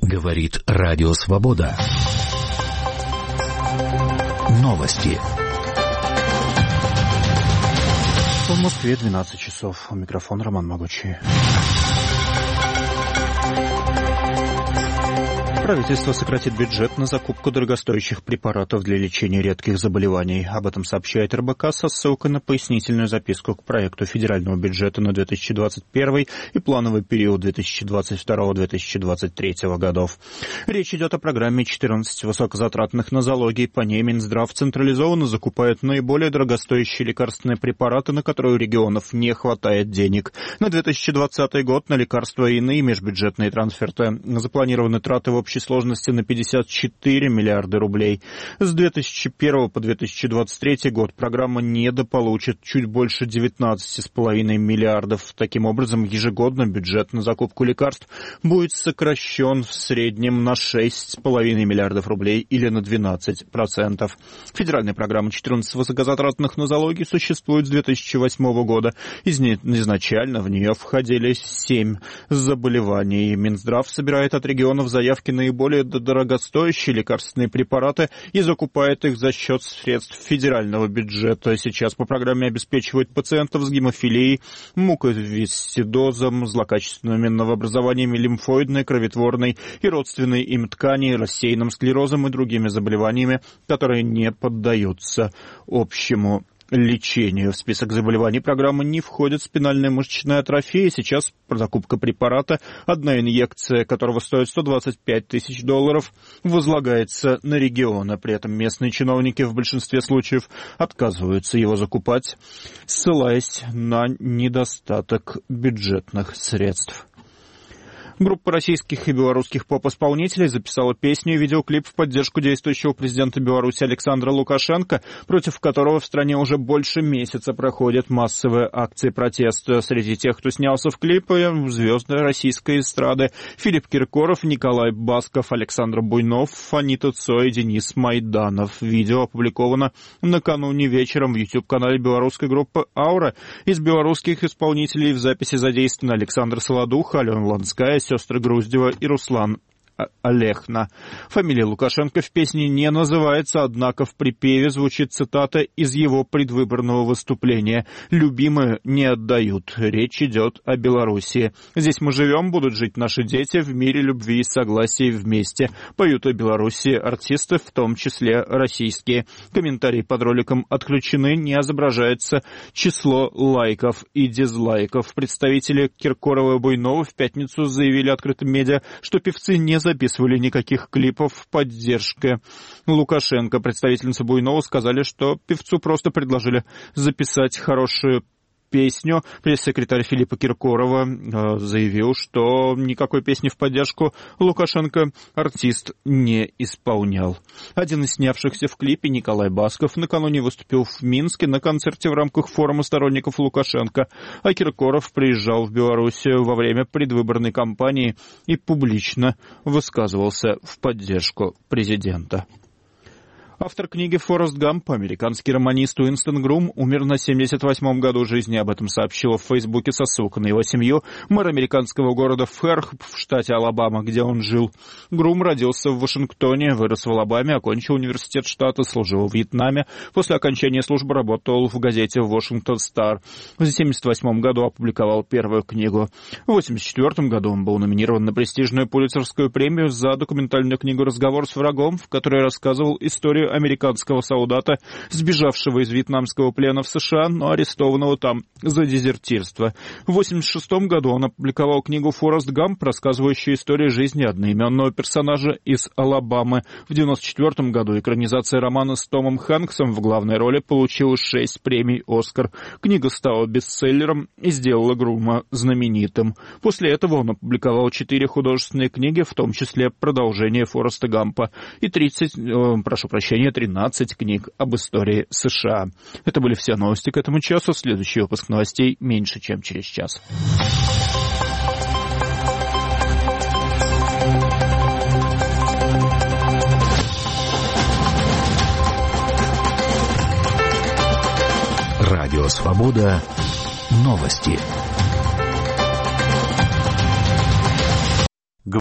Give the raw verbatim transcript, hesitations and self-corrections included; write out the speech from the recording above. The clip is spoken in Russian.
Говорит Радио Свобода. Новости. В Москве двенадцать часов. У микрофона Роман Могучий. Правительство сократит бюджет на закупку дорогостоящих препаратов для лечения редких заболеваний. Об этом сообщает эр бэ ка со ссылкой на пояснительную записку к проекту федерального бюджета на две тысячи двадцать первый и плановый период две тысячи двадцать второго — две тысячи двадцать третьего годов. Речь идет о программе четырнадцать высокозатратных нозологий. По ней Минздрав централизованно закупает наиболее дорогостоящие лекарственные препараты, на которые у регионов не хватает денег. На две тысячи двадцатый год на лекарства и иные межбюджетные трансферты запланированы траты в общей сложности на пятьдесят четыре миллиарда рублей. С две тысячи первого по две тысячи двадцать третий год программа недополучит чуть больше девятнадцать целых пять десятых миллиардов. Таким образом, ежегодно бюджет на закупку лекарств будет сокращен в среднем на шесть целых пять десятых миллиардов рублей или на двенадцать процентов. Федеральная программа четырнадцать высокозатратных нозологий существует с две тысячи восьмого года. Из нее изначально в нее входили семь заболеваний. Минздрав собирает от регионов заявки на наиболее дорогостоящие лекарственные препараты и закупает их за счет средств федерального бюджета. Сейчас по программе обеспечивают пациентов с гемофилией, муковисцидозом, злокачественными новообразованиями лимфоидной, кроветворной и родственной им ткани, рассеянным склерозом и другими заболеваниями, которые не поддаются общему лечению. В список заболеваний программы не входит спинальная мышечная атрофия. Сейчас закупка препарата, одна инъекция которого стоит сто двадцать пять тысяч долларов, возлагается на регионы. При этом местные чиновники в большинстве случаев отказываются его закупать, ссылаясь на недостаток бюджетных средств. Группа российских и белорусских поп-исполнителей записала песню и видеоклип в поддержку действующего президента Беларуси Александра Лукашенко, против которого в стране уже больше месяца проходят массовые акции протеста. Среди тех, кто снялся в клипе, звезды российской эстрады: Филипп Киркоров, Николай Басков, Александр Буйнов, Анита Цой, Денис Майданов. Видео опубликовано накануне вечером в YouTube-канале белорусской группы «Аура». Из белорусских исполнителей в записи задействованы Александр Солодух, Алена Ланская, сестры Груздева и Руслан Олехна. Фамилия Лукашенко в песне не называется, однако в припеве звучит цитата из его предвыборного выступления: «Любимые не отдают». Речь идет о Белоруссии. «Здесь мы живем, будут жить наши дети в мире, любви и согласии вместе». Поют о Белоруссии артисты, в том числе российские. Комментарии под роликом отключены, не отображается число лайков и дизлайков. Представители Киркорова и Буйнова в пятницу заявили открытым медиа, что певцы не записывали никаких клипов в поддержке Лукашенко. Представительницы Буйнова сказали, что певцу просто предложили записать хорошую песню. Пресс-секретарь Филиппа Киркорова э, заявил, что никакой песни в поддержку Лукашенко артист не исполнял. Один из снявшихся в клипе, Николай Басков, накануне выступил в Минске на концерте в рамках форума сторонников Лукашенко, а Киркоров приезжал в Белоруссию во время предвыборной кампании и публично высказывался в поддержку президента. Автор книги «Форест Гамп», американский романист Уинстон Грум, умер на семьдесят восьмом году жизни. Об этом сообщила в Фейсбуке со ссылкой на его семью мэр американского города Фэрхоп в штате Алабама, где он жил. Грум родился в Вашингтоне, вырос в Алабаме, окончил университет штата, служил в Вьетнаме. После окончания службы работал в газете «Вашингтон Стар». В семьдесят восьмом году опубликовал первую книгу. В восемьдесят четвертом году он был номинирован на престижную Пулитцеровскую премию за документальную книгу «Разговор с врагом», в которой рассказывал историю американского солдата, сбежавшего из вьетнамского плена в США, но арестованного там за дезертирство. В восемьдесят шестом году он опубликовал книгу «Форест Гамп», рассказывающую историю жизни одноименного персонажа из Алабамы. В девяносто четвертом году экранизация романа с Томом Хэнксом в главной роли получила шесть премий «Оскар». Книга стала бестселлером и сделала Грума знаменитым. После этого он опубликовал четыре художественные книги, в том числе продолжение «Фореста Гампа», и тридцать, э, прошу прощения, тринадцать книг об истории США. Это были все новости к этому часу. Следующий выпуск новостей меньше, чем через час. Радио Свобода. Новости.